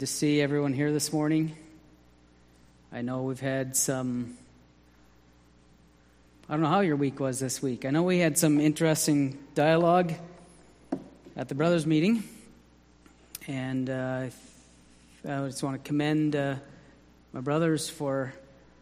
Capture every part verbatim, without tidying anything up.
To see everyone here this morning. I know we've had some, I don't know how your week was this week. I know we had some interesting dialogue at the brothers' meeting, and uh, I just want to commend uh, my brothers for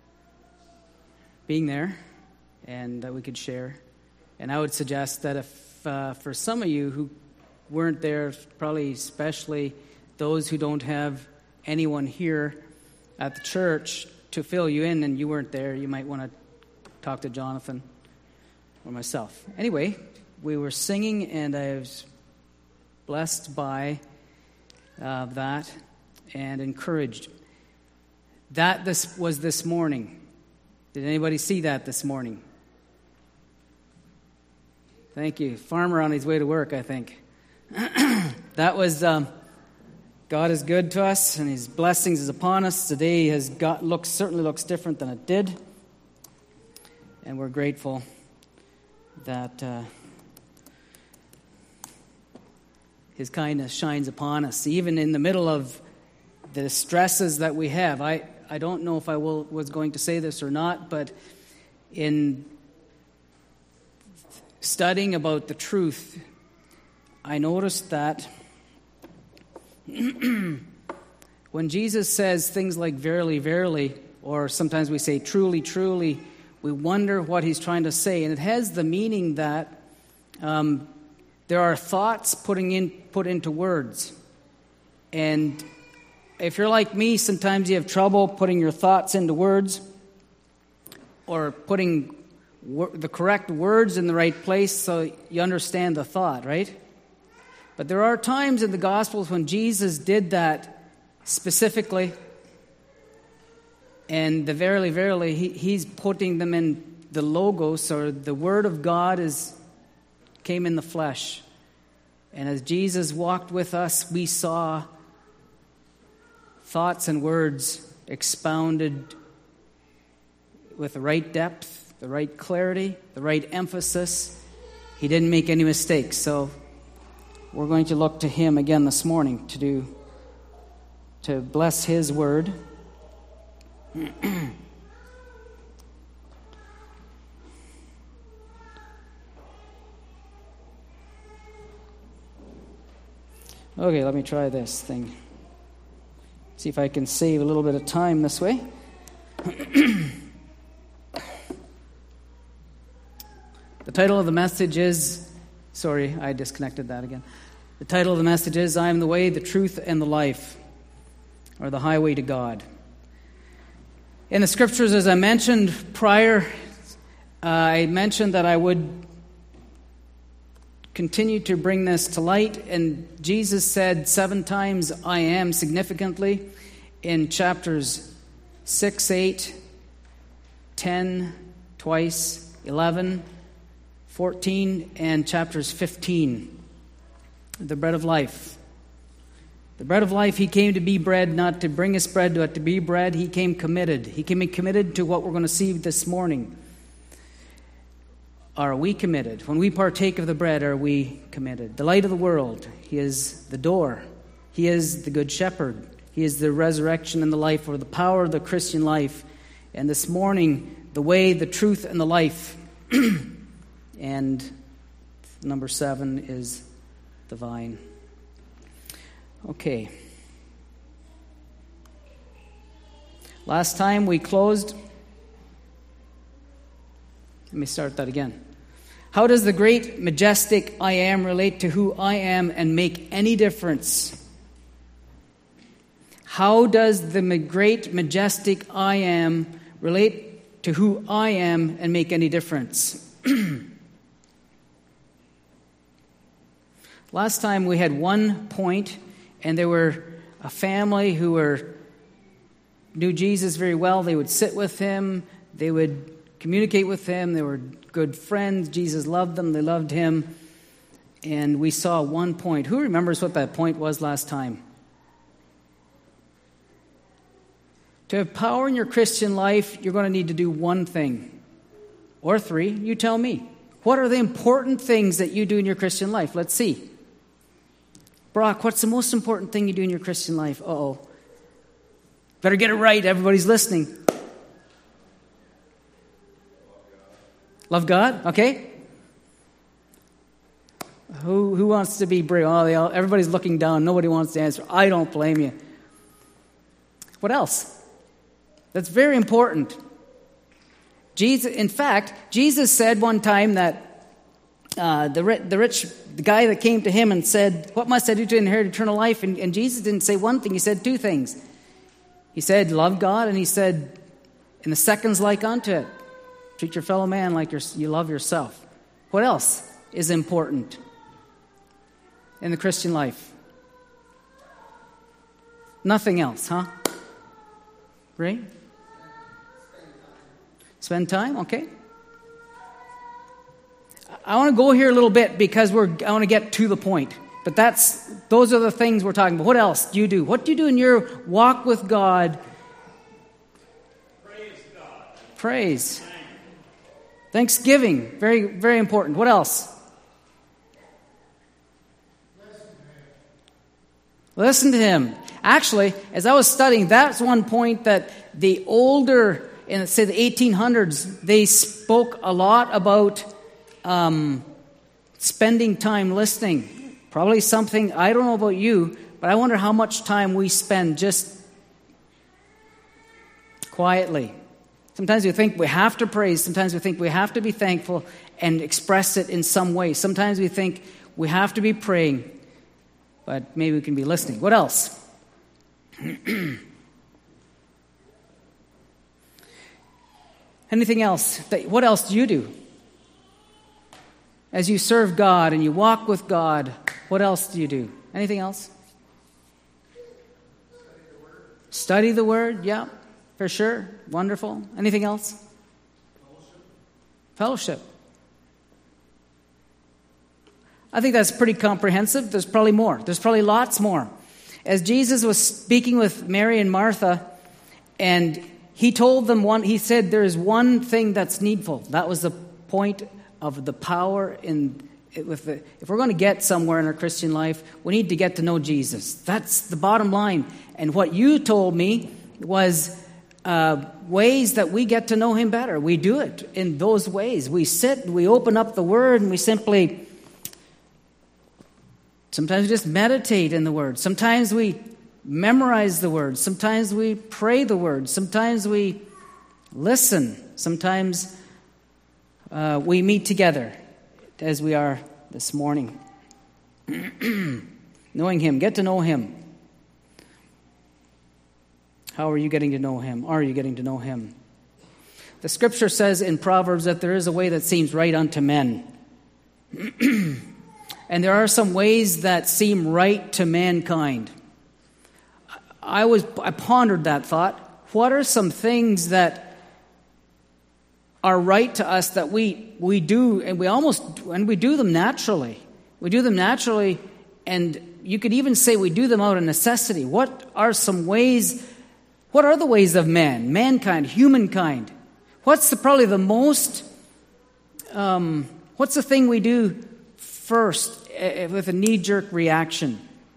being there and that we could share. And I would suggest that if uh, for some of you who weren't there, probably especially those who don't have anyone here at the church to fill you in and you weren't there, you might want to talk to Jonathan or myself. Anyway, we were singing and I was blessed by uh, that and encouraged. That this was this morning. Did anybody see that this morning? Thank you. Farmer on his way to work, I think. That was... Um, God is good to us, and His blessings is upon us. Today has got looks certainly looks different than it did, and we're grateful that uh, His kindness shines upon us, even in the middle of the stresses that we have. I, I don't know if I will, was going to say this or not, but in studying about the truth, I noticed that when Jesus says things like verily, verily, or sometimes we say truly, truly, we wonder what He's trying to say. And it has the meaning that um, there are thoughts putting in, put into words. And if you're like me, sometimes you have trouble putting your thoughts into words or putting wor- the correct words in the right place so you understand the thought, right? But there are times in the Gospels when Jesus did that specifically. And the verily, verily, he, he's putting them in the logos, or the Word of God is came in the flesh. And as Jesus walked with us, we saw thoughts and words expounded with the right depth, the right clarity, the right emphasis. He didn't make any mistakes. So we're going to look to Him again this morning to do, to bless His word. Okay, let me try this thing. See if I can save a little bit of time this way. The title of the message is... Sorry, I disconnected that again. The title of the message is, I am the way, the truth, and the life, or the highway to God. In the scriptures, as I mentioned prior, uh, I mentioned that I would continue to bring this to light, and Jesus said seven times, I am, significantly, in chapters six, eight, ten, twice, eleven, fourteen, and chapters fifteen. The bread of life. The bread of life, He came to be bread, not to bring us bread, but to be bread. He came committed. He came committed to what we're going to see this morning. Are we committed? When we partake of the bread, are we committed? The light of the world. He is the door. He is the good shepherd. He is the resurrection and the life, or the power of the Christian life. And this morning, the way, the truth, and the life. And number seven is the vine. Okay. Last time we closed. Let me start that again. How does the great, majestic I am relate to who I am and make any difference? How does the great, majestic I am relate to who I am and make any difference? Last time we had one point, and there were a family who were knew Jesus very well. They would sit with Him. They would communicate with Him. They were good friends. Jesus loved them. They loved Him. And we saw one point. Who remembers what that point was last time? To have power in your Christian life, you're going to need to do one thing. Or three. You tell me. What are the important things that you do in your Christian life? Let's see. Brock, what's the most important thing you do in your Christian life? Uh-oh. Better get it right. Everybody's listening. Love God? Okay. Who who wants to be brave? Oh, they all, everybody's looking down. Nobody wants to answer. I don't blame you. What else? That's very important. Jesus, in fact, Jesus said one time that uh, the the rich the guy that came to him and said, "What must I do to inherit eternal life?" And, and Jesus didn't say one thing. He said two things. He said, "Love God," and he said, "And the second's like unto it. Treat your fellow man like your, you love yourself." What else is important in the Christian life? Nothing else, huh? Right? Spend time, okay. I want to go here a little bit because we're. I want to get to the point. But that's those are the things we're talking about. What else do you do? What do you do in your walk with God? Praise God. Praise. Thanksgiving, very, very important. What else? Listen to Him. Actually, as I was studying, that's one point that the older, in say the eighteen hundreds, they spoke a lot about um, spending time listening. Probably something, I don't know about you, but I wonder how much time we spend just quietly. Sometimes we think we have to praise. Sometimes we think we have to be thankful and express it in some way. Sometimes we think we have to be praying, but maybe we can be listening. What else? Anything else? What else do you do? As you serve God and you walk with God, what else do you do? Anything else? Study the Word, yeah, for sure. Wonderful. Anything else? Fellowship. Fellowship. I think that's pretty comprehensive. There's probably more. There's probably lots more. As Jesus was speaking with Mary and Martha, and he told them one, he said, there is one thing that's needful. That was the point of the power in with the, if we're going to get somewhere in our Christian life, we need to get to know Jesus. That's the bottom line. And what you told me was uh, ways that we get to know Him better. We do it in those ways. We sit, we open up the Word, and we simply, sometimes we just meditate in the Word. Sometimes we memorize the Word. Sometimes we pray the Word. Sometimes we listen. Sometimes uh, we meet together as we are this morning. Knowing Him. Get to know Him. How are you getting to know Him? Are you getting to know Him? The Scripture says in Proverbs that there is a way that seems right unto men. And there are some ways that seem right to mankind. I was I pondered that thought. What are some things that are right to us that we we do, and we almost and we do them naturally. We do them naturally, and you could even say we do them out of necessity. What are some ways? What are the ways of man, mankind, humankind? What's the probably the most? Um, what's the thing we do first uh, with a knee-jerk reaction?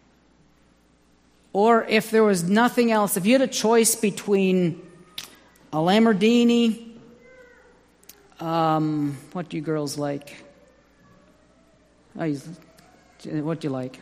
Or if there was nothing else, if you had a choice between a Lamborghini. Um, what do you girls like? Oh, you, what do you like?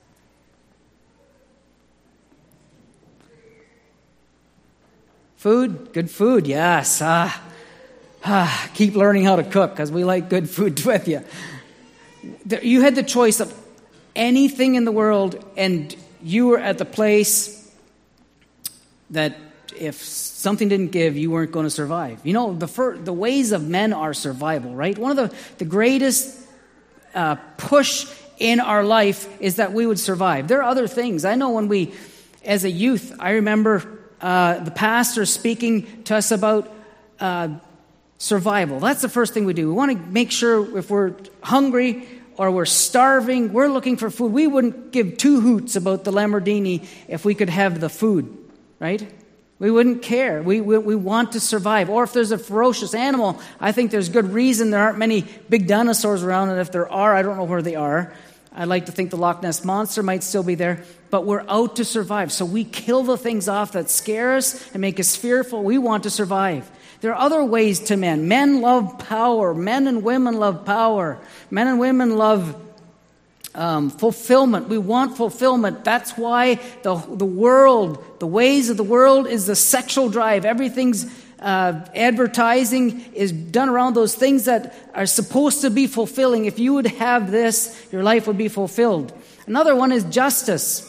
Food? Good food, yes. Ah, ah, keep learning how to cook because we like good food with you. You had the choice of anything in the world, and you were at the place that if something didn't give, you weren't going to survive. You know, the fir- the ways of men are survival, right? One of the, the greatest uh, push in our life is that we would survive. There are other things. I know when we, as a youth, I remember uh, the pastor speaking to us about uh, survival. That's the first thing we do. We want to make sure if we're hungry or we're starving, we're looking for food. We wouldn't give two hoots about the Lamborghini if we could have the food, right? We wouldn't care. We, we we want to survive. Or if there's a ferocious animal, I think there's good reason there aren't many big dinosaurs around. And if there are, I don't know where they are. I'd like to think the Loch Ness Monster might still be there. but we're out to survive. So we kill the things off that scare us and make us fearful. We want to survive. There are other ways to men. Men love power. Men and women love power. Men and women love um, fulfillment. We want fulfillment. That's why the, the world, the ways of the world is the sexual drive. Everything's uh, advertising is done around those things that are supposed to be fulfilling. If you would have this, your life would be fulfilled. Another one is justice.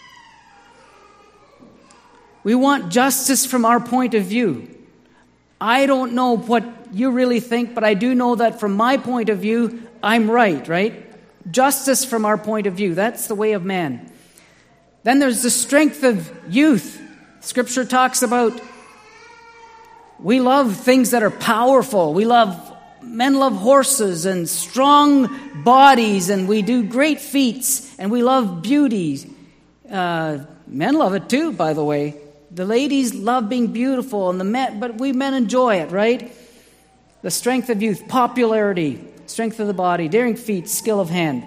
We want justice from our point of view. I don't know what you really think, but I do know that from my point of view, I'm right, right? Justice from our point of view. That's the way of man. Then there's the strength of youth. Scripture talks about we love things that are powerful. We love, men love horses and strong bodies, and we do great feats, and we love beauty. Uh, men love it too, by the way. The ladies love being beautiful, and the men, but we men enjoy it, right? The strength of youth, popularity, strength of the body, daring feats, skill of hand.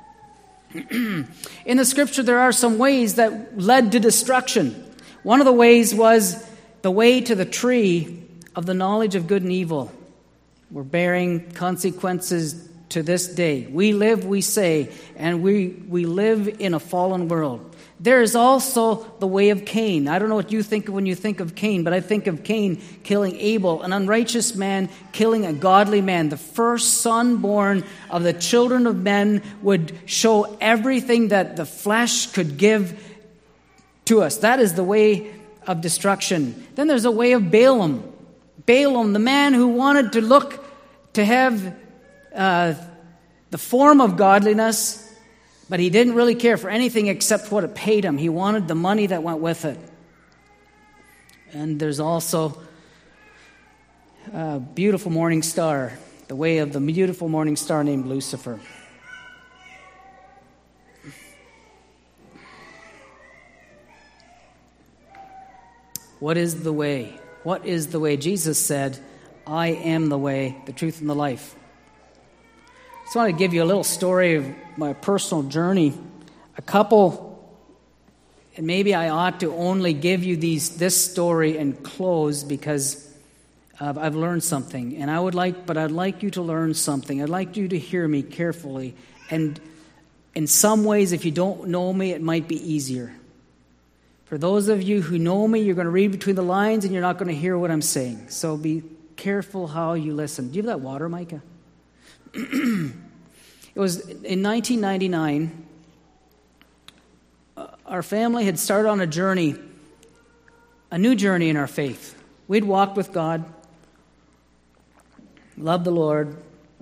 In the scripture, there are some ways that led to destruction. One of the ways was the way to the tree of the knowledge of good and evil. We're bearing consequences to this day. We live, we say, and we, we live in a fallen world. There is also the way of Cain. I don't know what you think of when you think of Cain, but I think of Cain killing Abel, an unrighteous man killing a godly man. The first son born of the children of men would show everything that the flesh could give to us. That is the way of destruction. Then there's a way of Balaam. Balaam, the man who wanted to look to have uh, the form of godliness, but he didn't really care for anything except what it paid him. He wanted the money that went with it. And there's also a beautiful morning star, the way of the beautiful morning star named Lucifer. What is the way? What is the way? Jesus said, I am the way, the truth, and the life. I just want to give you a little story of my personal journey. A couple, and maybe I ought to only give you these this story and close because uh, I've learned something. And I would like, but I'd like you to learn something. I'd like you to hear me carefully. And in some ways, if you don't know me, it might be easier. For those of you who know me, you're going to read between the lines and you're not going to hear what I'm saying. So be careful how you listen. Do you have that water, Micah? It was in nineteen ninety-nine. Uh, our family had started on a journey, a new journey in our faith. We'd walked with God, loved the Lord,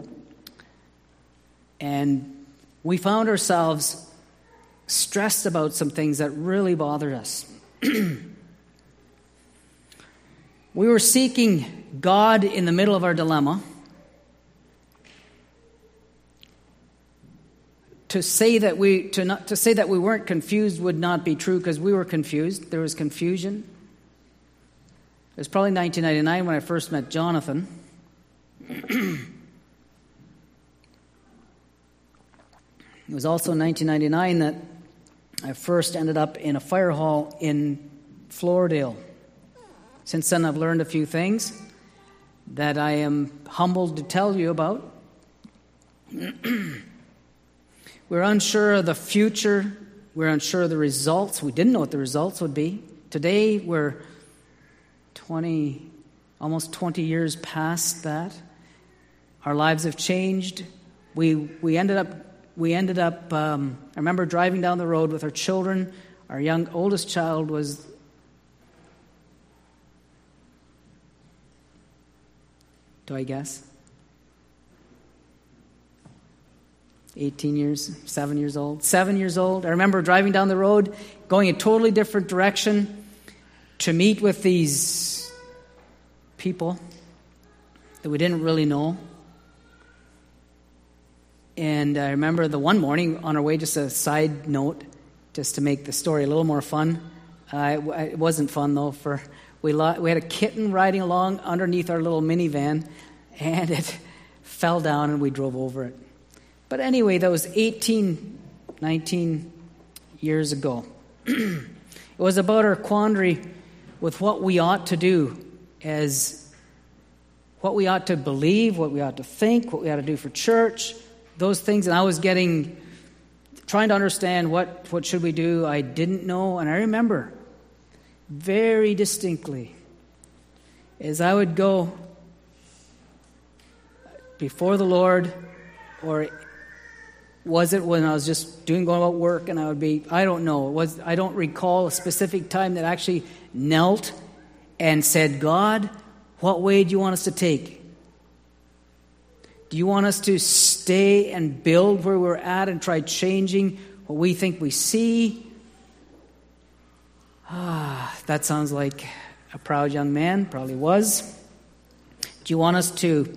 and we found ourselves stressed about some things that really bothered us. We were seeking God in the middle of our dilemma. To say that we to not to say that we weren't confused would not be true because we were confused. There was confusion. It was probably nineteen ninety-nine when I first met Jonathan. It was also nineteen ninety-nine that I first ended up in a fire hall in Floridale. Since then, I've learned a few things that I am humbled to tell you about. We're unsure of the future. We're unsure of the results. We didn't know what the results would be. Today, we're twenty, almost twenty years past that. Our lives have changed. We we ended up we ended up. Um, I remember driving down the road with our children. Our young oldest child was do I guess? eighteen years, seven years old, seven years old. I remember driving down the road, going a totally different direction to meet with these people that we didn't really know. And I remember the one morning on our way, just a side note, just to make the story a little more fun. Uh, it, it wasn't fun though. For we lo- we had a kitten riding along underneath our little minivan, and it fell down, and we drove over it. But anyway, that was eighteen, nineteen years ago. It was about our quandary with what we ought to do, as what we ought to believe, what we ought to think, what we ought to do for church, those things. And I was getting, trying to understand what, what should we do. I didn't know. And I remember very distinctly, as I would go before the Lord, or was it when I was just doing going about work and I would be, I don't know. It was I don't recall a specific time that I actually knelt and said, God, what way do you want us to take? Do you want us to stay and build where we're at and try changing what we think we see? Ah, that sounds like a proud young man, probably was. Do you want us to,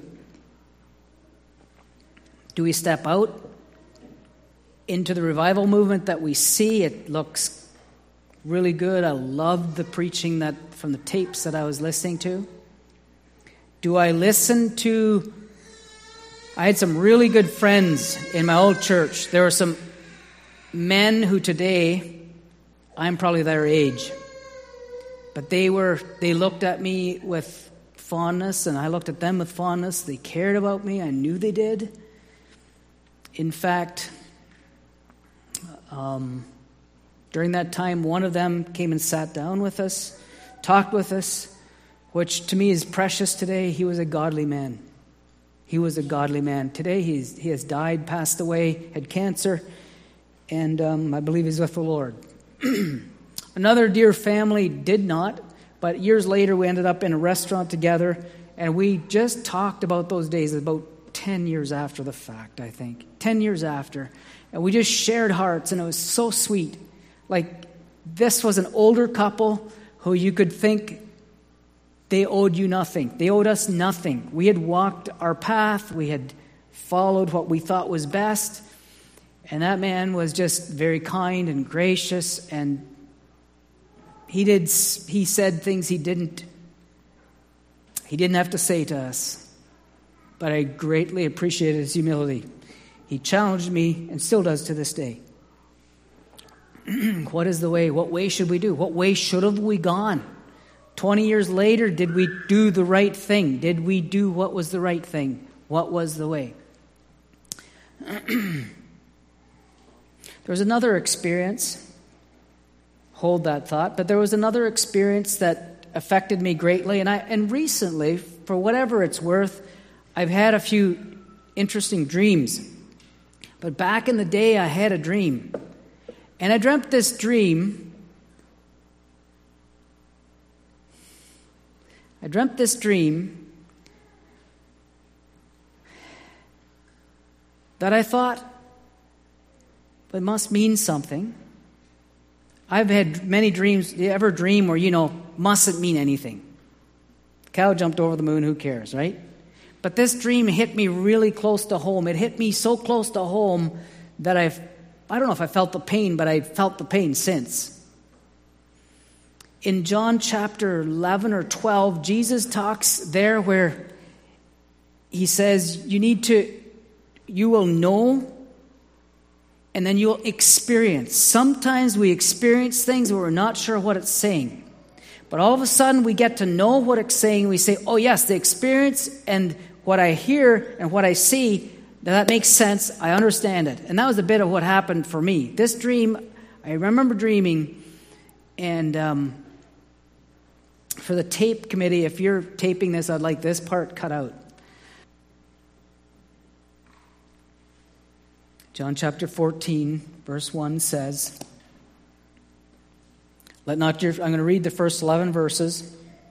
do we step out into the revival movement that we see? It looks really good. I loved the preaching that from the tapes that I was listening to. Do I listen to... I had some really good friends in my old church. There were some men who today, I'm probably their age. But they were, they looked at me with fondness, and I looked at them with fondness. They cared about me. I knew they did. In fact, um, during that time, one of them came and sat down with us, talked with us, which to me is precious today. He was a godly man. He was a godly man. Today he's, he has died, passed away, had cancer, and um, I believe he's with the Lord. Another dear family did not, but years later we ended up in a restaurant together, and we just talked about those days about ten years after the fact, I think. ten years after. And we just shared hearts, and it was so sweet. Like, this was an older couple who you could think they owed you nothing. They owed us nothing. We had walked our path. We had followed what we thought was best. And that man was just very kind and gracious, and he did. He said things he didn't. He didn't have to say to us, but I greatly appreciated his humility. He challenged me, and still does to this day. What is the way? What way should we do? What way should have we gone? Twenty years later, did we do the right thing? Did we do what was the right thing? What was the way? There was another experience. Hold that thought. But there was another experience that affected me greatly. And I and recently, for whatever it's worth, I've had a few interesting dreams. But back in the day, I had a dream. And I dreamt this dream. I dreamt this dream that I thought it must mean something. I've had many dreams. Do you ever dream where, you know, mustn't mean anything? Cow jumped over the moon, who cares, right? But this dream hit me really close to home. It hit me so close to home that I've, I don't know if I felt the pain, but I felt the pain since. In John chapter eleven or twelve, Jesus talks there where he says, you need to, you will know, and then you'll experience. Sometimes we experience things where we're not sure what it's saying. But all of a sudden we get to know what it's saying. We say, oh yes, the experience and what I hear and what I see, that makes sense. I understand it. And that was a bit of what happened for me. This dream, I remember dreaming, and um, for the tape committee, if you're taping this, I'd like this part cut out. John chapter fourteen, verse one says, Let not your, I'm going to read the first eleven verses.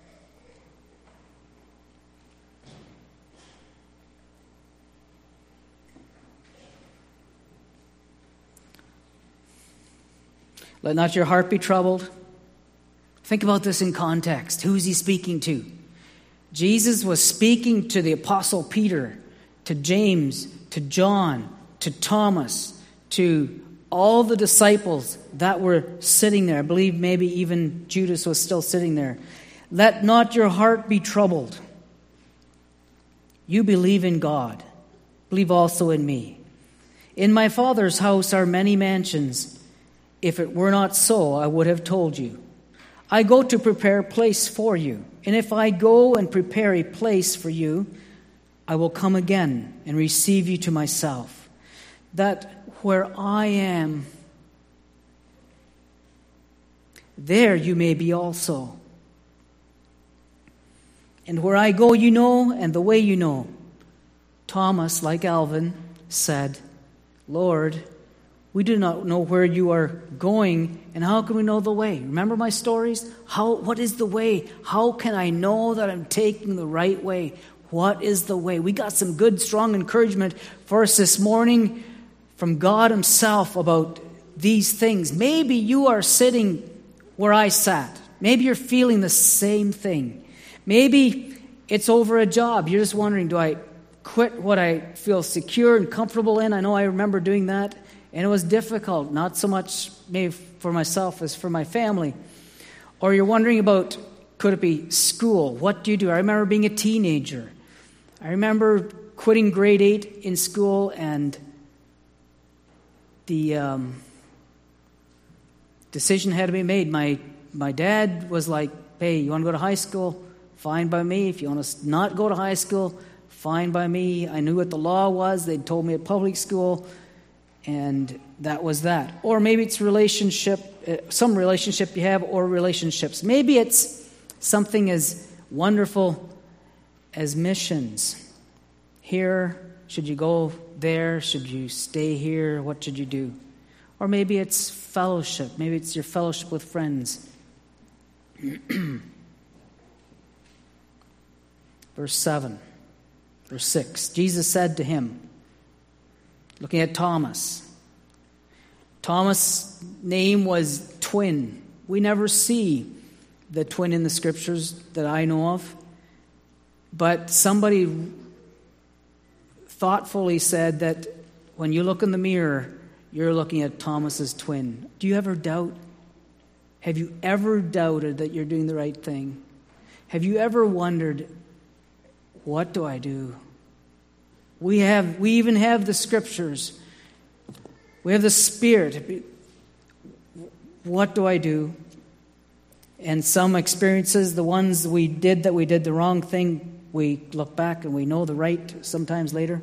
Let not your heart be troubled. Think about this in context. Who is he speaking to? Jesus was speaking to the Apostle Peter, to James, to John, to Thomas, to all the disciples that were sitting there. I believe maybe even Judas was still sitting there. Let not your heart be troubled. You believe in God. Believe also in me. In my Father's house are many mansions. If it were not so, I would have told you. I go to prepare a place for you. And if I go and prepare a place for you, I will come again and receive you to myself, that where I am, there you may be also. And where I go you know, and the way you know. Thomas, like Alvin, said, Lord, we do not know where you are going, and how can we know the way? Remember my stories? How? What is the way? How can I know that I'm taking the right way? What is the way? We got some good, strong encouragement for us this morning from God himself about these things. Maybe you are sitting where I sat. Maybe you're feeling the same thing. Maybe it's over a job. You're just wondering, do I quit what I feel secure and comfortable in? I know I remember doing that. And it was difficult, not so much maybe for myself as for my family. Or you're wondering about, could it be school? What do you do? I remember being a teenager. I remember quitting grade eight in school, and the um, decision had to be made. My, my dad was like, hey, you want to go to high school? Fine by me. If you want to not go to high school, fine by me. I knew what the law was. They'd told me at public school. And that was that. Or maybe it's relationship, uh, some relationship you have, or relationships. Maybe it's something as wonderful as missions. Here, should you go there? Should you stay here? What should you do? Or maybe it's fellowship. Maybe it's your fellowship with friends. Verse seven, verse six. Jesus said to him, looking at Thomas. Thomas' name was twin. We never see the twin in the scriptures that I know of. But somebody thoughtfully said that when you look in the mirror, you're looking at Thomas's twin. Do you ever doubt? Have you ever doubted that you're doing the right thing? Have you ever wondered, what do I do? We have, we even have the scriptures. We have the Spirit. What do I do? And some experiences, the ones we did that we did the wrong thing, we look back and we know the right sometimes later.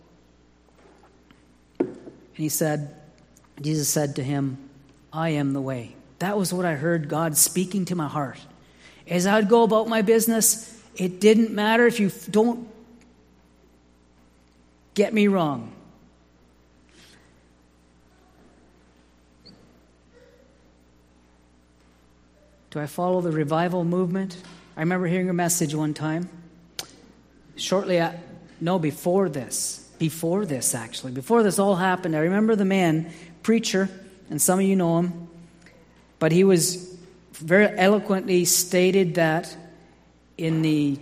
And he said, Jesus said to him, I am the way. That was what I heard God speaking to my heart. As I'd go about my business, it didn't matter if you don't get me wrong. Do I follow the revival movement? I remember hearing a message one time. Shortly, at, no, before this. Before this, actually. Before this all happened, I remember the man, preacher, and some of you know him, but he was very eloquently stated that in the,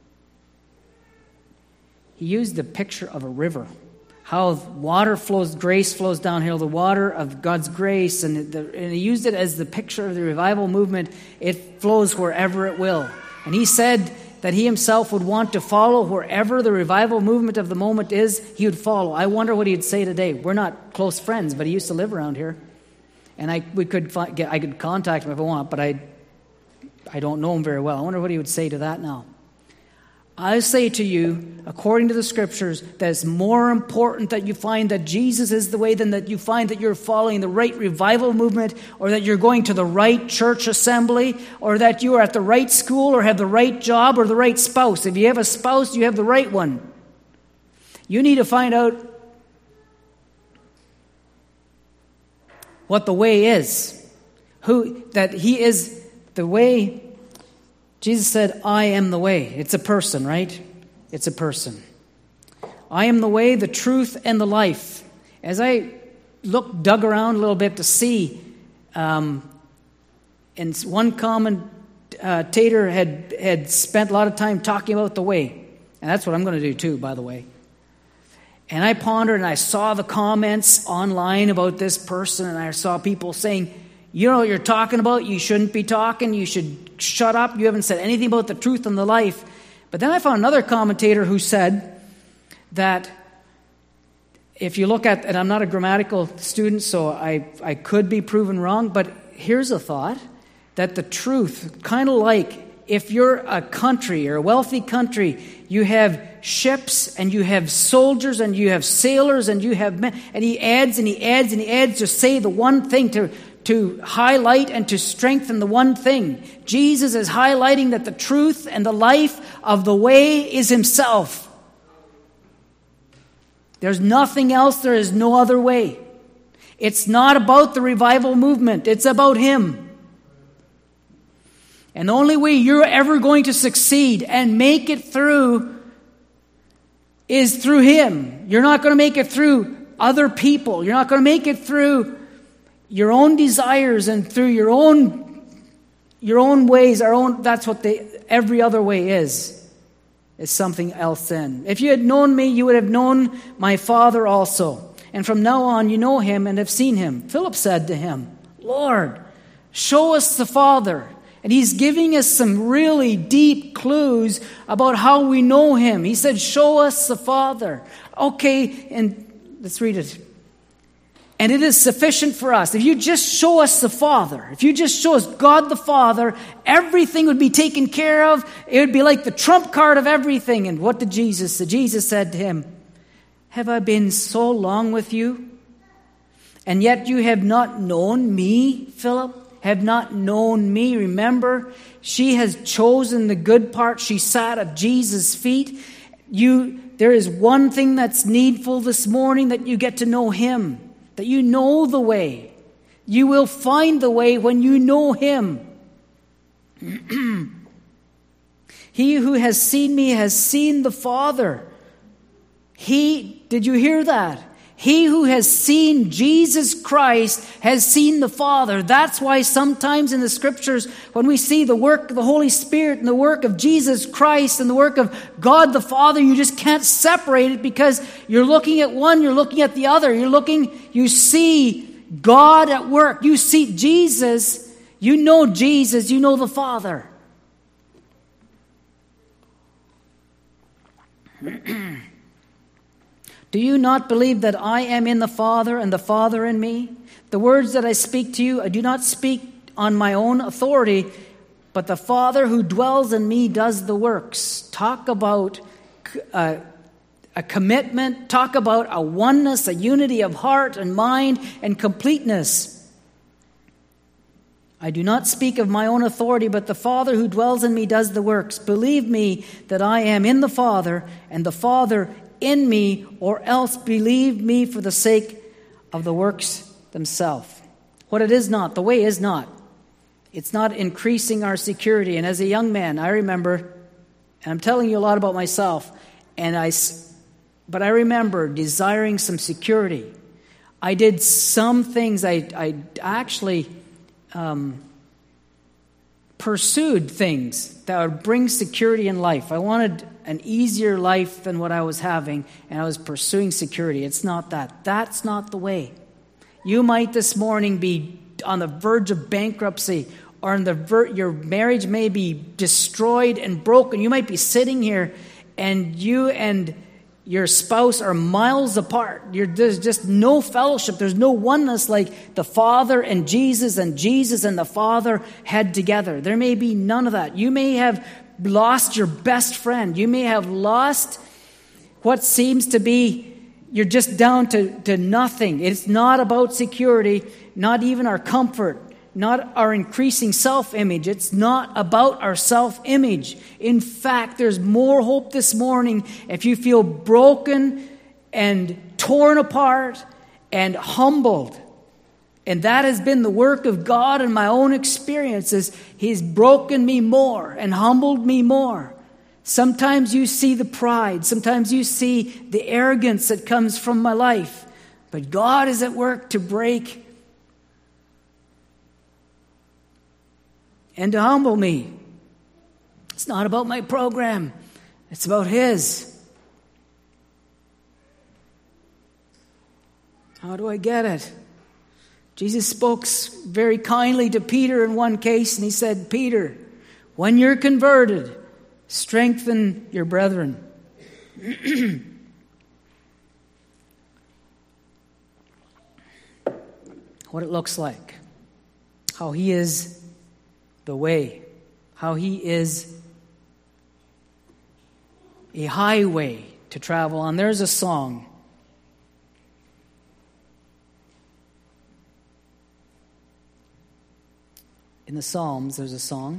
he used the picture of a river. How water flows, grace flows downhill, the water of God's grace, and, the, and he used it as the picture of the revival movement. It flows wherever it will. And he said that he himself would want to follow wherever the revival movement of the moment is, he would follow. I wonder what he'd say today. We're not close friends, but he used to live around here. And I we could find, get, I could contact him if I want, but I, I don't know him very well. I wonder what he would say to that now. I say to you, according to the scriptures, that it's more important that you find that Jesus is the way than that you find that you're following the right revival movement, or that you're going to the right church assembly, or that you are at the right school, or have the right job, or the right spouse. If you have a spouse, you have the right one. You need to find out what the way is. Who that he is the way. Jesus said, I am the way. It's a person, right? It's a person. I am the way, the truth, and the life. As I looked, dug around a little bit to see, um, and one commentator had, had spent a lot of time talking about the way. And that's what I'm going to do too, by the way. And I pondered and I saw the comments online about this person, and I saw people saying, you know what you're talking about, you shouldn't be talking, you should shut up, you haven't said anything about the truth and the life. But then I found another commentator who said that if you look at, and I'm not a grammatical student, so I, I could be proven wrong, but here's a thought, that the truth, kind of like if you're a country or a wealthy country, you have ships and you have soldiers and you have sailors and you have men, and he adds and he adds and he adds to say the one thing, to, to highlight and to strengthen the one thing. Jesus is highlighting that the truth and the life of the way is himself. There's nothing else. There is no other way. It's not about the revival movement. It's about him. And the only way you're ever going to succeed and make it through is through him. You're not going to make it through other people. You're not going to make it through your own desires and through your own your own ways. Our own. That's what they, every other way is. Is something else then. If you had known me, you would have known my Father also. And from now on you know him and have seen him. Philip said to him, Lord, show us the Father. And he's giving us some really deep clues about how we know him. He said, show us the Father. Okay, and let's read it. And it is sufficient for us. If you just show us the Father, if you just show us God the Father, everything would be taken care of. It would be like the trump card of everything. And what did Jesus say? Jesus said to him, have I been so long with you? And yet you have not known me, Philip? Have not known me. Remember, she has chosen the good part. She sat at Jesus' feet. You, there is one thing that's needful this morning, that you get to know him, that you know the way. You will find the way when you know him. He who has seen me has seen the Father. He, did you hear that? He who has seen Jesus Christ has seen the Father. That's why sometimes in the Scriptures, when we see the work of the Holy Spirit and the work of Jesus Christ and the work of God the Father, you just can't separate it, because you're looking at one, you're looking at the other. You're looking, you see God at work. You see Jesus, you know Jesus, you know the Father. Do you not believe that I am in the Father and the Father in me? The words that I speak to you, I do not speak on my own authority, but the Father who dwells in me does the works. Talk about uh, a commitment. Talk about a oneness, a unity of heart and mind and completeness. I do not speak of my own authority, but the Father who dwells in me does the works. Believe me that I am in the Father and the Father in me, or else believe me for the sake of the works themselves. What it is not, the way is not. It's not increasing our security. And as a young man, I remember, and I'm telling you a lot about myself, and I, but I remember desiring some security. I did some things, I, I actually um, pursued things that would bring security in life. I wanted an easier life than what I was having, and I was pursuing security. It's not that. That's not the way. You might this morning be on the verge of bankruptcy, or on the ver- your marriage may be destroyed and broken. You might be sitting here, and you and your spouse are miles apart. You're, there's just no fellowship. There's no oneness like the Father and Jesus and Jesus and the Father had together. There may be none of that. You may have lost your best friend. You may have lost what seems to be, you're just down to, to nothing. It's not about security, not even our comfort, not our increasing self-image. It's not about our self-image. In fact, there's more hope this morning if you feel broken and torn apart and humbled. And that has been the work of God in my own experiences. He's broken me more and humbled me more. Sometimes you see the pride. Sometimes you see the arrogance that comes from my life. But God is at work to break and to humble me. It's not about my program. It's about His. How do I get it? Jesus spoke very kindly to Peter in one case, and He said, Peter, when you're converted, strengthen your brethren. what it looks like, how he is the way, how he is a highway to travel on. There's a song. In the Psalms, there's a song.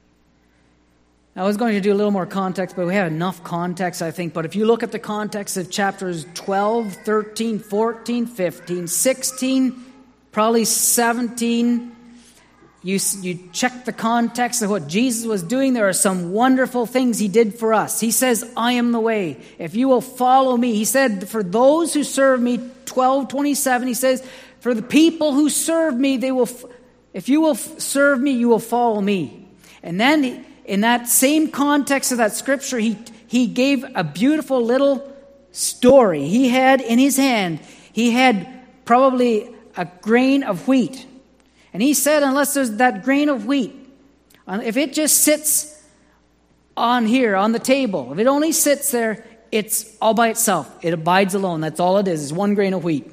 I was going to do a little more context, but we have enough context, I think. But if you look at the context of chapters twelve, thirteen, fourteen, fifteen, sixteen, probably seventeen, you, you check the context of what Jesus was doing, there are some wonderful things he did for us. He says, I am the way. If you will follow me, he said, for those who serve me, twelve twenty-seven, he says, for the people who serve me, they will... F- If you will serve me, you will follow me. And then in that same context of that scripture, he, he gave a beautiful little story. He had in his hand, he had probably a grain of wheat. And he said, unless there's that grain of wheat, if it just sits on here, on the table, if it only sits there, it's all by itself. It abides alone. That's all it is, is one grain of wheat.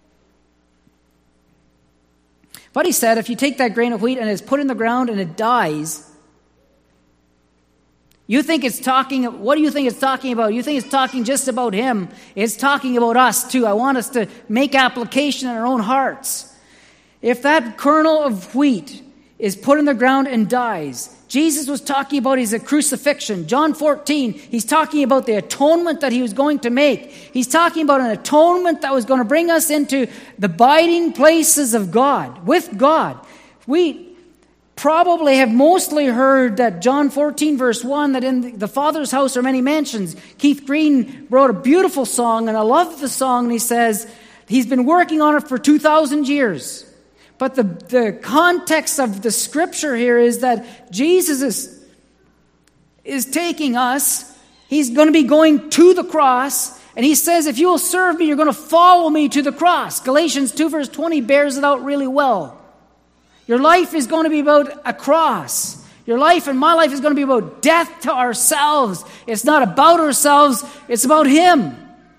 But he said, if you take that grain of wheat and it's put in the ground and it dies, you think it's talking, what do you think it's talking about? You think it's talking just about him. It's talking about us too. I want us to make application in our own hearts. If that kernel of wheat is put in the ground and dies, Jesus was talking about his crucifixion. John fourteen, he's talking about the atonement that he was going to make. He's talking about an atonement that was going to bring us into the abiding places of God, with God. We probably have mostly heard that John fourteen verse one, that in the Father's house are many mansions. Keith Green wrote a beautiful song, and I love the song, and he says he's been working on it for two thousand years. But the, the context of the scripture here is that Jesus is, is taking us. He's going to be going to the cross. And he says, if you will serve me, you're going to follow me to the cross. Galatians two verse twenty bears it out really well. Your life is going to be about a cross. Your life and my life is going to be about death to ourselves. It's not about ourselves. It's about him.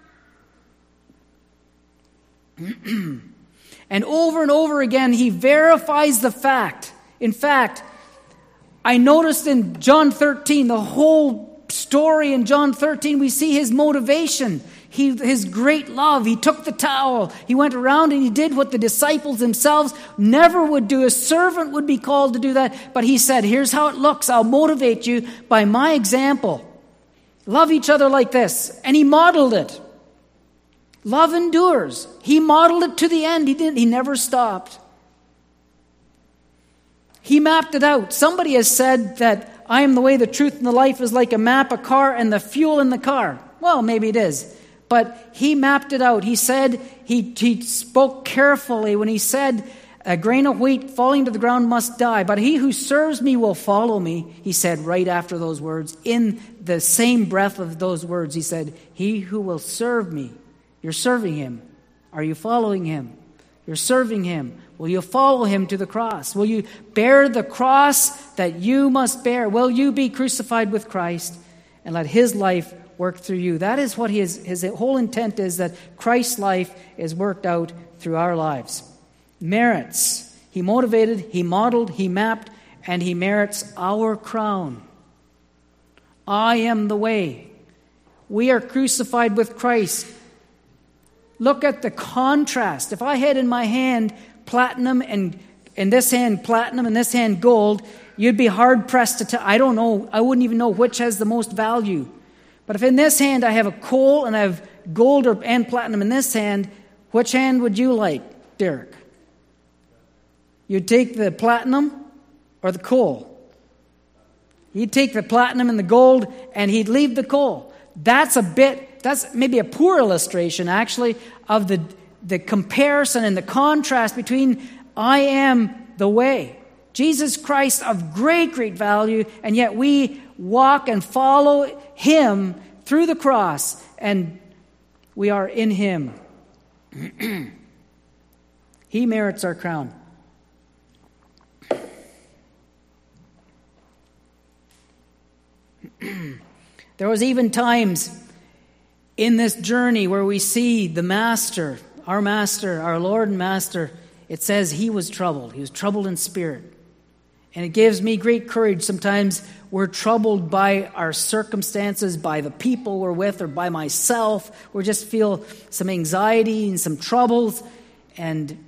And over and over again, he verifies the fact. In fact, I noticed in John thirteen, the whole story in John thirteen, we see his motivation. He, his great love. He took the towel. He went around and he did what the disciples themselves never would do. A servant would be called to do that. But he said, here's how it looks. I'll motivate you by my example. Love each other like this. And he modeled it. Love endures. He modeled it to the end. He didn't. He never stopped. He mapped it out. Somebody has said that I am the way, the truth, and the life is like a map, a car, and the fuel in the car. Well, maybe it is. But he mapped it out. He said, he, he spoke carefully when he said, a grain of wheat falling to the ground must die, but he who serves me will follow me, he said right after those words. In the same breath of those words, he said, he who will serve me. You're serving him. Are you following him? You're serving him. Will you follow him to the cross? Will you bear the cross that you must bear? Will you be crucified with Christ and let his life work through you? That is what his, his whole intent is, that Christ's life is worked out through our lives. Merits. He motivated, he modeled, he mapped, and he merits our crown. I am the way. We are crucified with Christ. Look at the contrast. If I had in my hand platinum and in this hand platinum and this hand gold, you'd be hard pressed to tell. I don't know. I wouldn't even know which has the most value. But if in this hand I have a coal and I have gold or, and platinum in this hand, which hand would you like, Derek? You'd take the platinum or the coal? He'd take the platinum and the gold and he'd leave the coal. That's a bit, that's maybe a poor illustration actually of the, the comparison and the contrast between I am the way. Jesus Christ of great, great value, and yet we walk and follow him through the cross, and we are in him. He merits our crown. There was even times in this journey where we see the Master, our Master, our Lord and Master, it says he was troubled. He was troubled in spirit. And it gives me great courage. Sometimes we're troubled by our circumstances, by the people we're with, or by myself. We just feel some anxiety and some troubles. And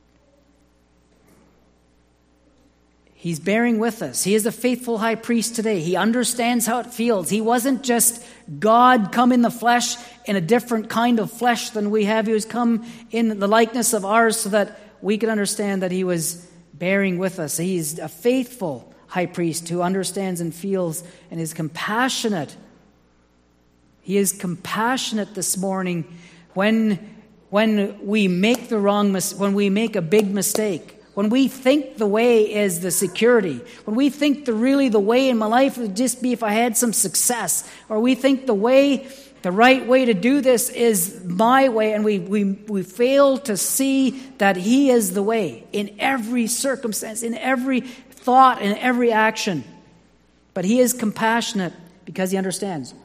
he's bearing with us. He is a faithful high priest today. He understands how it feels. He wasn't just God come in the flesh, in a different kind of flesh than we have. He was come in the likeness of ours so that we could understand that he was bearing with us. He's a faithful high priest who understands and feels and is compassionate. He is compassionate this morning when, when we make the wrong mis- when we make a big mistake. When we think the way is the security, when we think the really the way in my life would just be if I had some success, or we think the way, the right way to do this is my way, and we we we fail to see that he is the way in every circumstance, in every thought, in every action. But he is compassionate because he understands.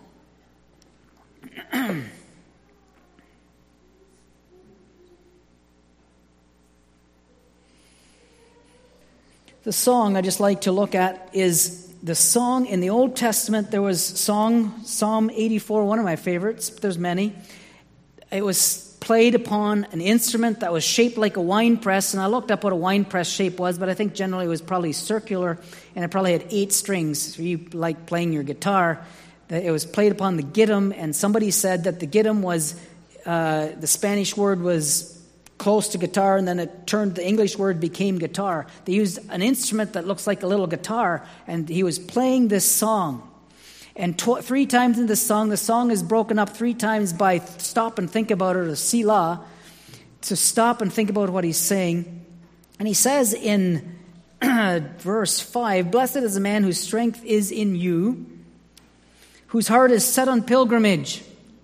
The song I just like to look at is the song in the Old Testament. There was song, Psalm eighty-four, one of my favorites. There's many. It was played upon an instrument that was shaped like a wine press, and I looked up what a wine press shape was, but I think generally it was probably circular, and it probably had eight strings. So you like playing your guitar. It was played upon the gittim, and somebody said that the gittim was, uh, the Spanish word was close to guitar, and then it turned, the English word became guitar. They used an instrument that looks like a little guitar, and he was playing this song. And tw- three times in the song, the song is broken up three times by stop and think about it, or Selah, to stop and think about what he's saying. And he says in verse five, "Blessed is the man whose strength is in you, whose heart is set on pilgrimage."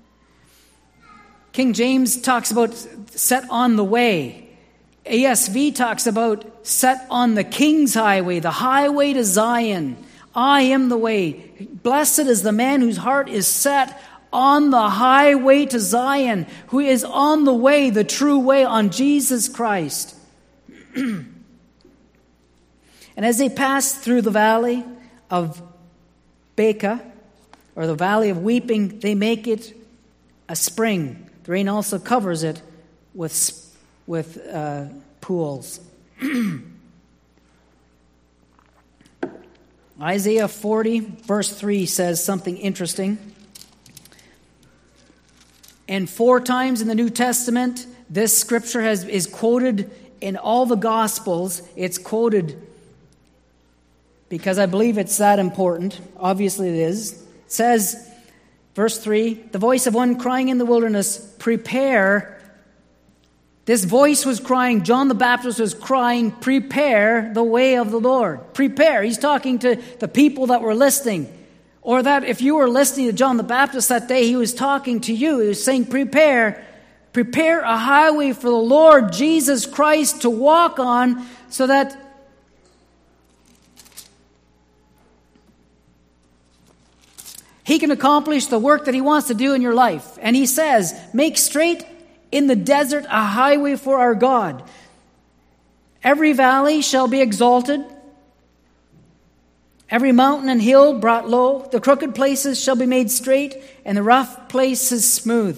King James talks about set on the way. A S V talks about set on the King's highway, the highway to Zion. I am the way. Blessed is the man whose heart is set on the highway to Zion, who is on the way, the true way, on Jesus Christ. And as they pass through the valley of Baca, or the valley of weeping, they make it a spring. The rain also covers it with, with uh, pools. Isaiah forty, verse three says something interesting. And four times in the New Testament, this scripture has, is quoted in all the Gospels. It's quoted because I believe it's that important. Obviously it is. It says, verse three, "The voice of one crying in the wilderness, prepare." This voice was crying, John the Baptist was crying, "Prepare the way of the Lord." Prepare. He's talking to the people that were listening. Or that if you were listening to John the Baptist that day, he was talking to you. He was saying, prepare. Prepare a highway for the Lord Jesus Christ to walk on, so that he can accomplish the work that he wants to do in your life. And he says, make straight in the desert a highway for our God. Every valley shall be exalted, every mountain and hill brought low. The crooked places shall be made straight, and the rough places smooth.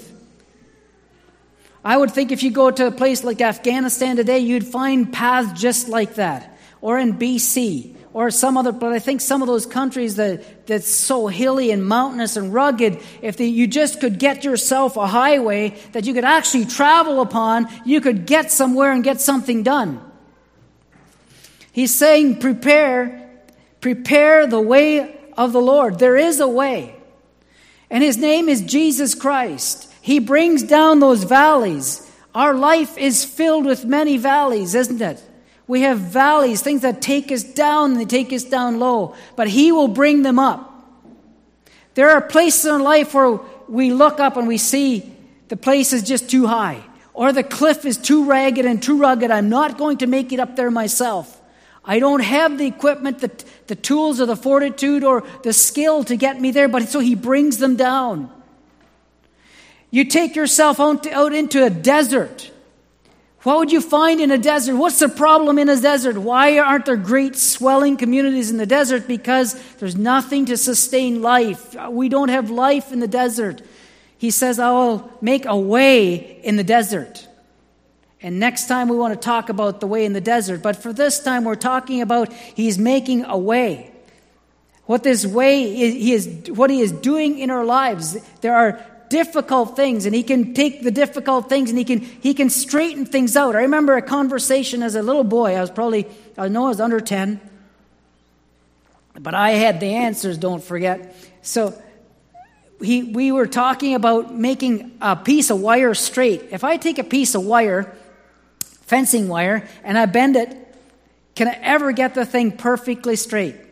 I would think if you go to a place like Afghanistan today, you'd find paths just like that. Or in B C, or some other, but I think some of those countries that that's so hilly and mountainous and rugged, if they, you just could get yourself a highway that you could actually travel upon, you could get somewhere and get something done. He's saying, prepare, prepare the way of the Lord. There is a way. And his name is Jesus Christ. He brings down those valleys. Our life is filled with many valleys, isn't it? We have valleys, things that take us down and they take us down low. But he will bring them up. There are places in our life where we look up and we see the place is just too high. Or the cliff is too ragged and too rugged. I'm not going to make it up there myself. I don't have the equipment, the, the tools or the fortitude or the skill to get me there. But so he brings them down. You take yourself out, out into a desert What would you find in a desert? What's the problem in a desert? Why aren't there great swelling communities in the desert? Because there's nothing to sustain life. We don't have life in the desert. He says, I will make a way in the desert. And next time we want to talk about the way in the desert. But for this time we're talking about He's making a way. What this way is, he is, what He is doing in our lives. There are difficult things, and He can take the difficult things and He can He can straighten things out. I remember a conversation as a little boy. I was probably, I know I was under ten, but I had the answers, don't forget. So he, we were talking about making a piece of wire straight. If I take a piece of wire, fencing wire, and I bend it, can I ever get the thing perfectly straight? Do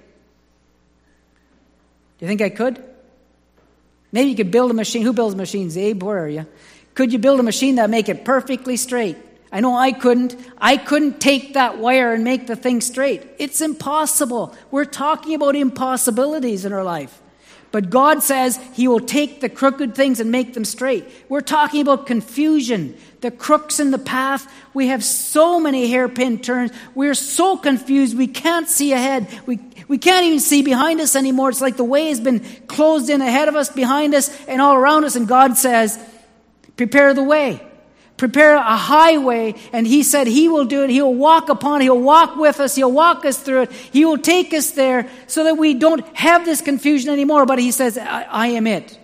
you think I could? Maybe you could build a machine. Who builds machines? Abe, where are you? Could you build a machine that make it perfectly straight? I know I couldn't. I couldn't take that wire and make the thing straight. It's impossible. We're talking about impossibilities in our life. But God says He will take the crooked things and make them straight. We're talking about confusion, the crooks in the path. We have so many hairpin turns. We're so confused. We can't see ahead. We we can't even see behind us anymore. It's like the way has been closed in ahead of us, behind us, and all around us. And God says, prepare the way. Prepare a highway. And He said He will do it. He'll walk upon it. He'll walk with us. He'll walk us through it. He will take us there so that we don't have this confusion anymore. But He says, I, I am it.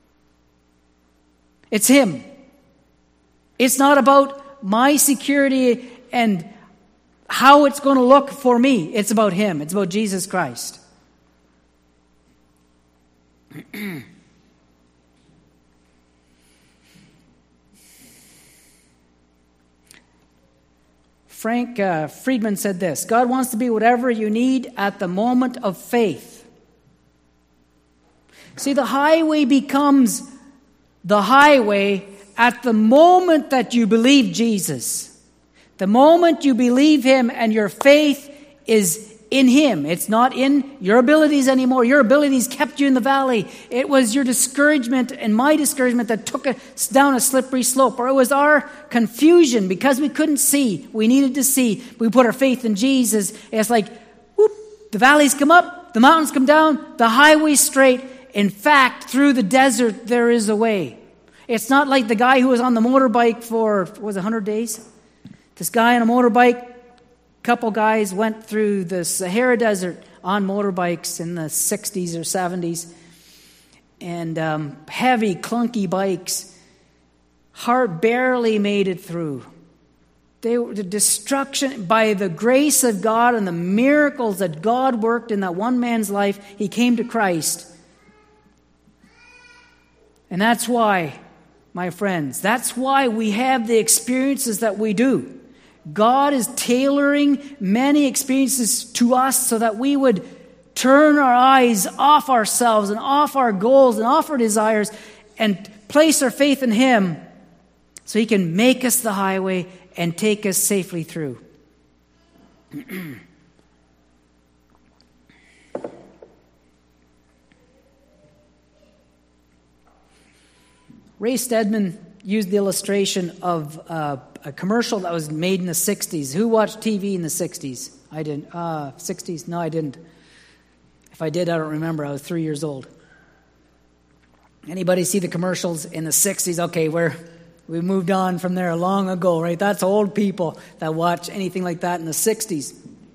It's Him. It's not about my security and how it's going to look for me. It's about Him. It's about Jesus Christ. Frank uh, Friedman said this: God wants to be whatever you need at the moment of faith. See, the highway becomes the highway at the moment that you believe Jesus. The moment you believe Him and your faith is in Him. It's not in your abilities anymore. Your abilities kept you in the valley. It was your discouragement and my discouragement that took us down a slippery slope. Or it was our confusion because we couldn't see. We needed to see. We put our faith in Jesus. It's like, whoop, the valleys come up, the mountains come down, the highway's straight. In fact, through the desert, there is a way. It's not like the guy who was on the motorbike for, what was it, one hundred days? This guy on a motorbike, couple guys went through the Sahara Desert on motorbikes in the sixties or seventies. And um, heavy, clunky bikes. Hard, barely made it through. They were the destruction by the grace of God and the miracles that God worked in that one man's life. He came to Christ. And that's why, my friends, that's why we have the experiences that we do. God is tailoring many experiences to us so that we would turn our eyes off ourselves and off our goals and off our desires and place our faith in Him so He can make us the highway and take us safely through. Ray Stedman used the illustration of uh, a commercial that was made in the sixties. Who watched T V in the sixties? I didn't. Uh, sixties? No, I didn't. If I did, I don't remember. I was three years old. Anybody see the commercials in the sixties? Okay, we're, we moved on from there long ago, right? That's old people that watch anything like that in the sixties.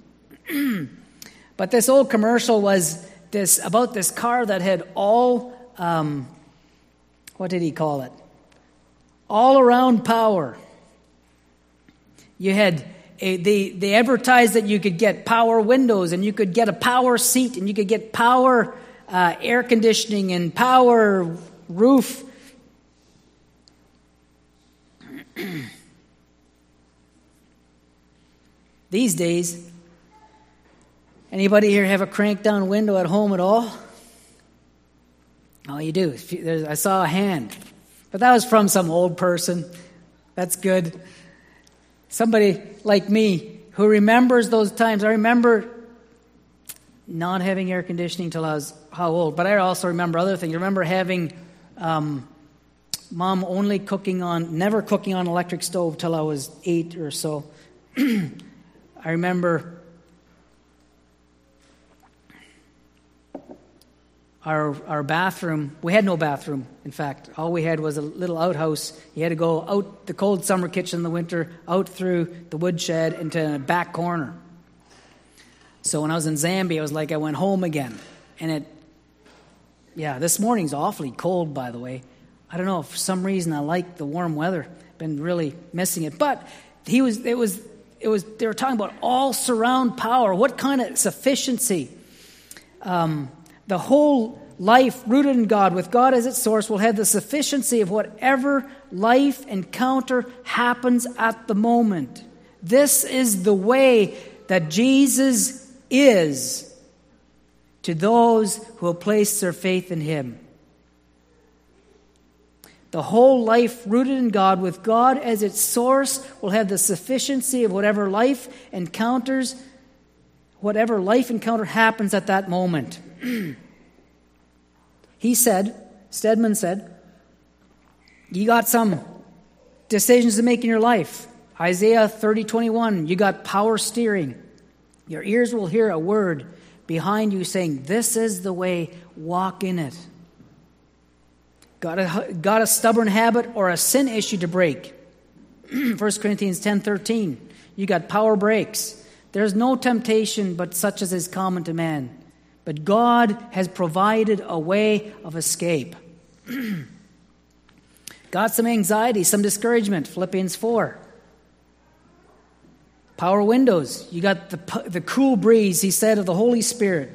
But this old commercial was this about this car that had all, um, what did he call it? All-around power. You had, a, they, they advertised that you could get power windows and you could get a power seat and you could get power uh, air conditioning and power roof. These days, anybody here have a crank down window at home at all? Oh, you do. I saw a hand. But that was from some old person. That's good. Somebody like me who remembers those times. I remember not having air conditioning till I was how old? But I also remember other things. I remember having um, mom only cooking on, never cooking on electric stove till I was eight or so. I remember our our bathroom, we had no bathroom, in fact. All we had was a little outhouse. You had to go out the cold summer kitchen in the winter, out through the woodshed into a back corner. So when I was in Zambia, it was like I went home again. And it, yeah, this morning's awfully cold, by the way. I don't know, for some reason I like the warm weather. Been really missing it. But he was, it was, it was. They were talking about all surround power. What kind of sufficiency? Um, the whole life rooted in God, with God as its source, will have the sufficiency of whatever life encounter happens at the moment. This is the way that Jesus is to those who have placed their faith in him. The whole life rooted in God, with God as its source, will have the sufficiency of whatever life encounters, whatever life encounter happens at that moment. He said, Stedman said, you got some decisions to make in your life. Isaiah thirty twenty-one, you got power steering. Your ears will hear a word behind you saying, this is the way, walk in it. Got a, got a stubborn habit or a sin issue to break. First Corinthians ten thirteen. You got power breaks. There's no temptation but such as is common to man. But God has provided a way of escape. Got some anxiety, some discouragement. Philippians four. Power windows. You got the, the cool breeze, he said, of the Holy Spirit,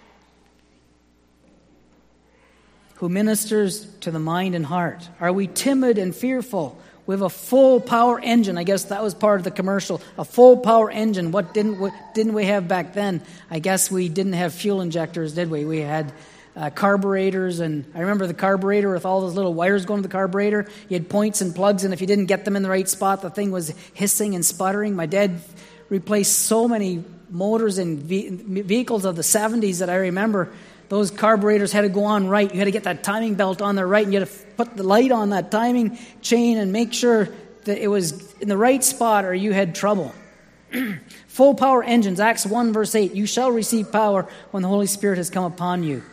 who ministers to the mind and heart. Are we timid and fearful? We have a full power engine. I guess that was part of the commercial. A full power engine. What didn't we, didn't we have back then? I guess we didn't have fuel injectors, did we? We had uh, carburetors, and I remember the carburetor with all those little wires going to the carburetor. You had points and plugs, and if you didn't get them in the right spot, the thing was hissing and sputtering. My dad replaced so many motors in ve- vehicles of the seventies that I remember. Those carburetors had to go on right. You had to get that timing belt on there right, and you had to put the light on that timing chain and make sure that it was in the right spot, or you had trouble. Full power engines, Acts one verse eight. You shall receive power when the Holy Spirit has come upon you.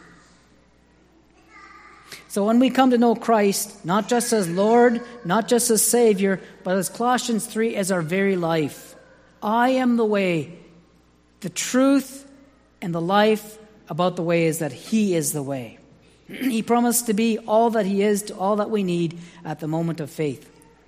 So when we come to know Christ, not just as Lord, not just as Savior, but as Colossians three, as our very life. I am the way, the truth, and the life. About the way is that he is the way. He promised to be all that he is to all that we need at the moment of faith.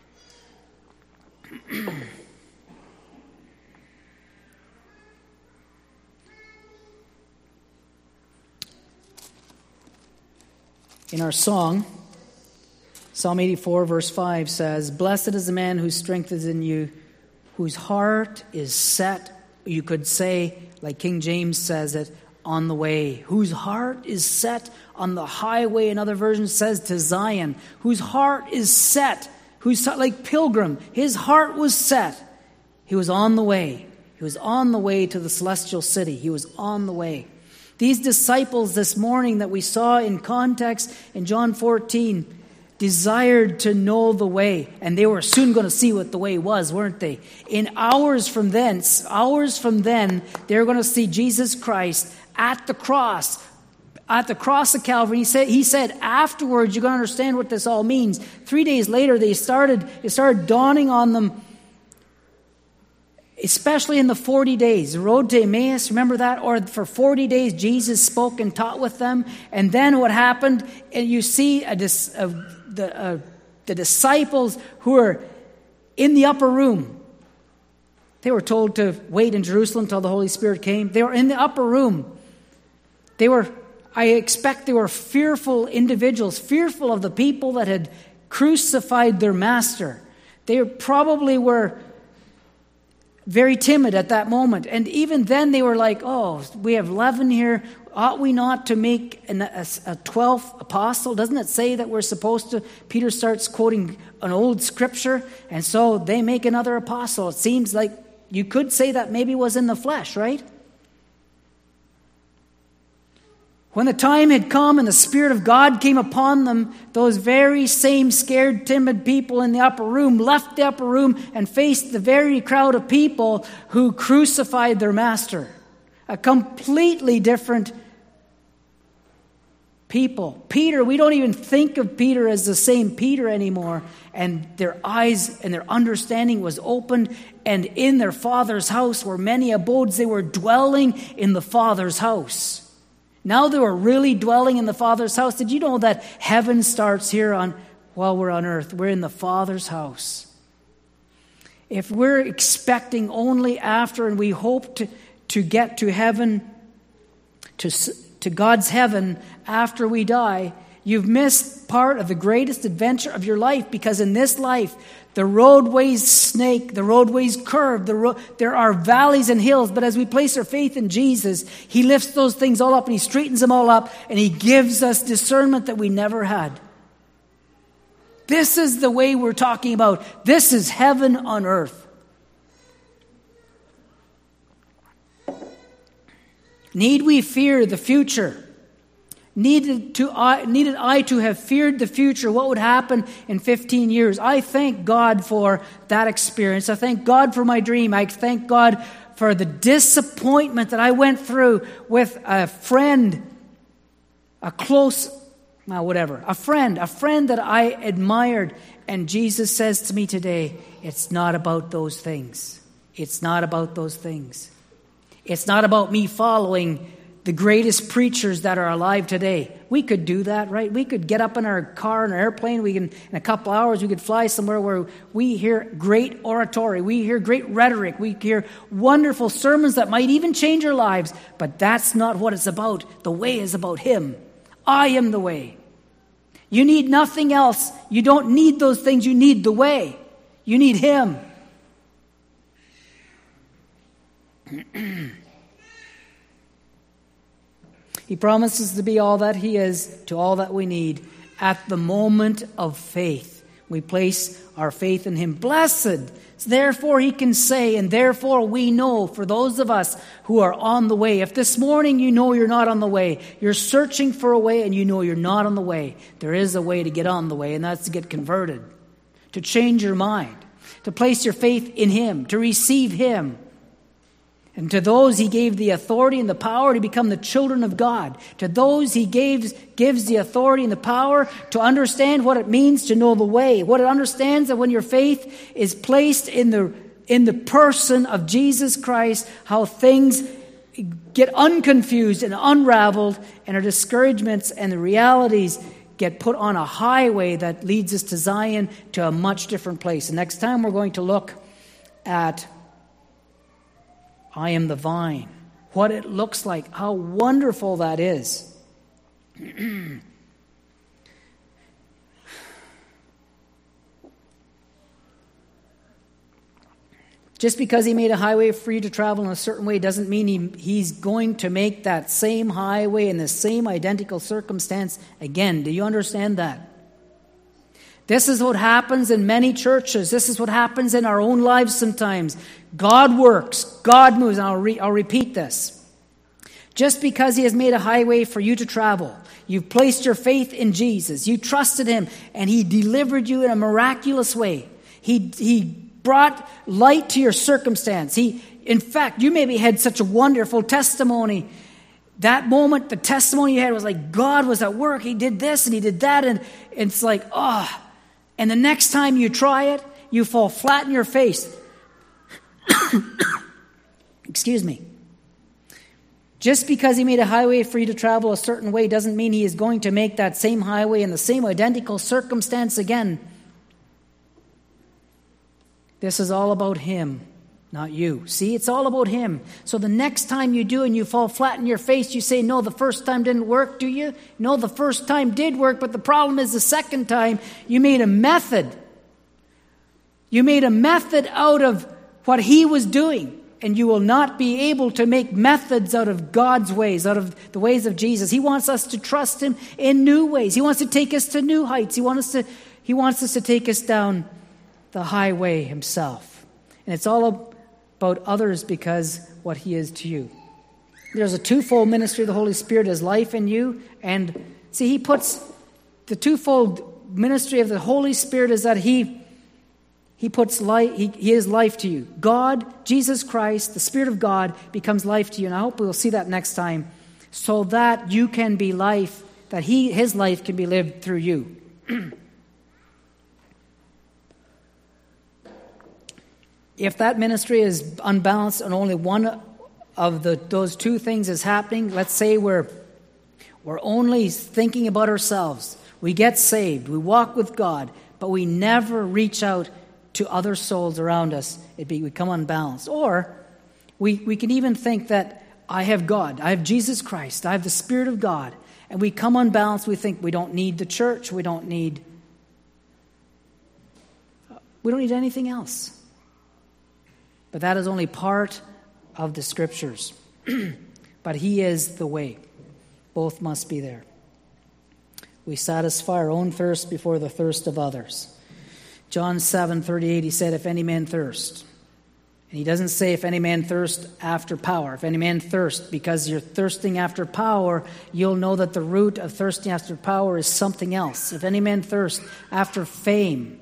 In our song, Psalm eighty-four verse five says, blessed is the man whose strength is in you, whose heart is set, you could say, like King James says it, on the way, whose heart is set on the highway. Another version says to Zion, whose heart is set, who's like pilgrim, his heart was set. He was on the way. He was on the way to the celestial city. He was on the way. These disciples this morning that we saw in context in John fourteen desired to know the way, and they were soon going to see what the way was, weren't they? In hours from thence, hours from then, they're going to see Jesus Christ at the cross, at the cross of Calvary. He said, he said, afterwards, you're going to understand what this all means. Three days later, they started, it started dawning on them, especially in the forty days. The road to Emmaus, remember that? Or for forty days, Jesus spoke and taught with them. And then what happened, and you see a, a, the, uh, the disciples who are in the upper room. They were told to wait in Jerusalem until the Holy Spirit came. They were in the upper room. They were, I expect they were fearful individuals, fearful of the people that had crucified their master. They probably were very timid at that moment. And even then they were like, oh, we have eleven here. Ought we not to make an, a, a twelfth apostle? Doesn't it say that we're supposed to? Peter starts quoting an old scripture, and so they make another apostle. It seems like you could say that maybe was in the flesh, right? When the time had come and the Spirit of God came upon them, those very same scared, timid people in the upper room left the upper room and faced the very crowd of people who crucified their master. A completely different people. Peter, we don't even think of Peter as the same Peter anymore. And their eyes and their understanding was opened. And in their Father's house were many abodes. They were dwelling in the Father's house. Now they were really dwelling in the Father's house. Did you know that heaven starts here on while we're on earth? We're in the Father's house. If we're expecting only after and we hope to, to get to heaven, to, to God's heaven after we die, you've missed part of the greatest adventure of your life, because in this life, the roadways snake, the roadways curve, the ro- there are valleys and hills, but as we place our faith in Jesus, He lifts those things all up and He straightens them all up, and He gives us discernment that we never had. This is the way we're talking about. This is heaven on earth. Need we fear the future? Needed to I, needed I to have feared the future, what would happen in fifteen years? I thank God for that experience. I thank God for my dream. I thank God for the disappointment that I went through with a friend, a close, well, whatever, a friend, a friend that I admired. And Jesus says to me today, it's not about those things. It's not about those things. It's not about me following the greatest preachers that are alive today. We could do that, right? We could get up in our car, in our airplane. We can, in a couple hours, we could fly somewhere where we hear great oratory. We hear great rhetoric. We hear wonderful sermons that might even change our lives. But that's not what it's about. The way is about Him. I am the way. You need nothing else. You don't need those things. You need the way. You need Him. He promises to be all that He is to all that we need at the moment of faith. We place our faith in Him. Blessed, therefore He can say, and therefore we know, for those of us who are on the way. If this morning you know you're not on the way, you're searching for a way and you know you're not on the way, there is a way to get on the way, and that's to get converted, to change your mind, to place your faith in Him, to receive Him. And to those He gave the authority and the power to become the children of God. To those He gives, gives the authority and the power to understand what it means to know the way. What it understands that when your faith is placed in the, in the person of Jesus Christ, how things get unconfused and unraveled, and our discouragements and the realities get put on a highway that leads us to Zion, to a much different place. And next time we're going to look at I am the vine. What it looks like. How wonderful that is. Just because He made a highway for you to travel in a certain way doesn't mean he, He's going to make that same highway in the same identical circumstance again. Do you understand that? This is what happens in many churches. This is what happens in our own lives sometimes. God works. God moves. And I'll, re- I'll repeat this. Just because He has made a highway for you to travel, you've placed your faith in Jesus, you trusted Him, and He delivered you in a miraculous way. He, he brought light to your circumstance. He, in fact, you maybe had such a wonderful testimony. That moment, the testimony you had was like, God was at work. He did this and He did that. And it's like, oh. And the next time you try it, you fall flat in your face. Excuse me. Just because He made a highway for you to travel a certain way doesn't mean He is going to make that same highway in the same identical circumstance again. This is all about Him, not you. See, it's all about Him. So the next time you do and you fall flat in your face, you say, no, the first time didn't work, do you? No, the first time did work, but the problem is the second time you made a method. You made a method out of what He was doing. And you will not be able to make methods out of God's ways, out of the ways of Jesus. He wants us to trust Him in new ways. He wants to take us to new heights. He wants us to, he wants us to take us down the highway Himself. And it's all about others because what He is to you. There's a twofold ministry of the Holy Spirit as life in you. And see, he puts the twofold ministry of the Holy Spirit is that he he puts life, he, he is life to you. God, Jesus Christ, the Spirit of God becomes life to you. And I hope we'll see that next time, so that you can be life, that he his life can be lived through you. If that ministry is unbalanced and only one of the those two things is happening, let's say we're we're only thinking about ourselves. We get saved, we walk with God, but we never reach out to other souls around us. It be we become unbalanced. Or we we can even think that I have God, I have Jesus Christ, I have the Spirit of God, and we come unbalanced. We think we don't need the church, we don't need we don't need anything else. But that is only part of the Scriptures. But he is the way. Both must be there. We satisfy our own thirst before the thirst of others. John seven thirty-eight, he said, if any man thirst. And he doesn't say if any man thirst after power. If any man thirst, because you're thirsting after power, you'll know that the root of thirsting after power is something else. If any man thirst after fame.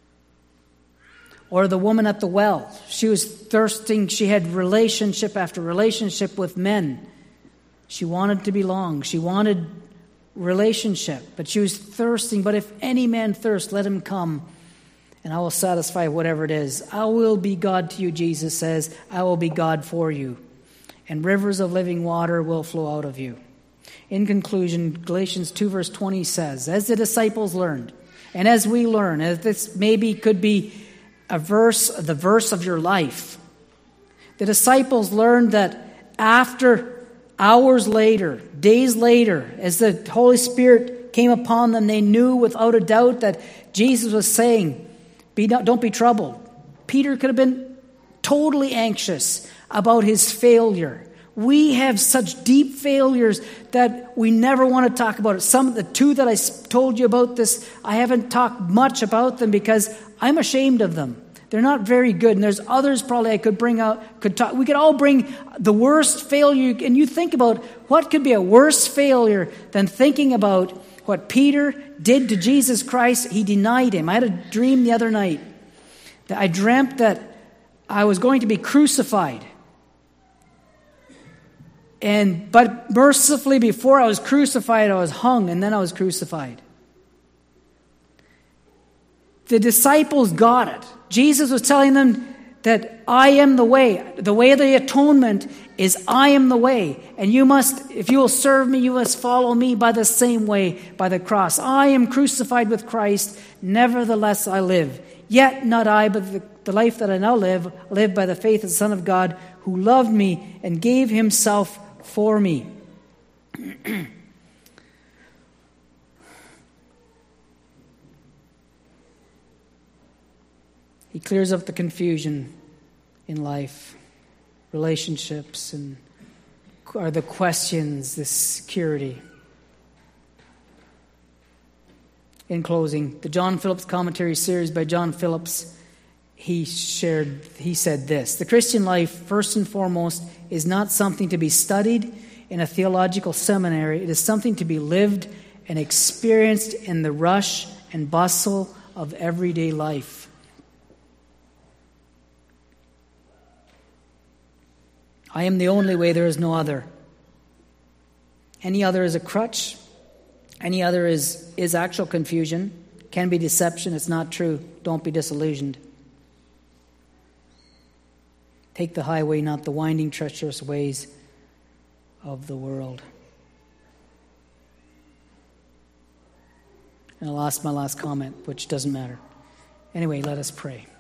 Or the woman at the well. She was thirsting. She had relationship after relationship with men. She wanted to belong. She wanted relationship. But she was thirsting. But if any man thirst, let him come, and I will satisfy whatever it is. I will be God to you, Jesus says. I will be God for you. And rivers of living water will flow out of you. In conclusion, Galatians two verse twenty says, as the disciples learned, and as we learn, as this maybe could be a verse, the verse of your life. The disciples learned that after hours later, days later, as the Holy Spirit came upon them, they knew without a doubt that Jesus was saying, "Be not, don't be troubled." Peter could have been totally anxious about his failure. We have such deep failures that we never want to talk about it. Some of the two that I told you about this, I haven't talked much about them because I'm ashamed of them. They're not very good. And there's others probably I could bring out, could talk. We could all bring the worst failure. And you think about what could be a worse failure than thinking about what Peter did to Jesus Christ. He denied him. I had a dream the other night that I dreamt that I was going to be crucified. And but mercifully, before I was crucified, I was hung, and then I was crucified. The disciples got it. Jesus was telling them that I am the way. The way of the atonement is I am the way. And you must, if you will serve me, you must follow me by the same way, by the cross. I am crucified with Christ, nevertheless I live. Yet not I, but the, the life that I now live, live by the faith of the Son of God, who loved me and gave himself for me. He clears up the confusion in life, relationships, and are the questions, the security. In closing, the John Phillips commentary series by John Phillips, he shared, he said this: the Christian life, first and foremost, is not something to be studied in a theological seminary. It is something to be lived and experienced in the rush and bustle of everyday life. I am the only way, there is no other. Any other is a crutch. Any other is, is actual confusion. Can be deception. It's not true. Don't be disillusioned. Take the highway, not the winding, treacherous ways of the world. And I'll ask my last comment, which doesn't matter. Anyway, let us pray.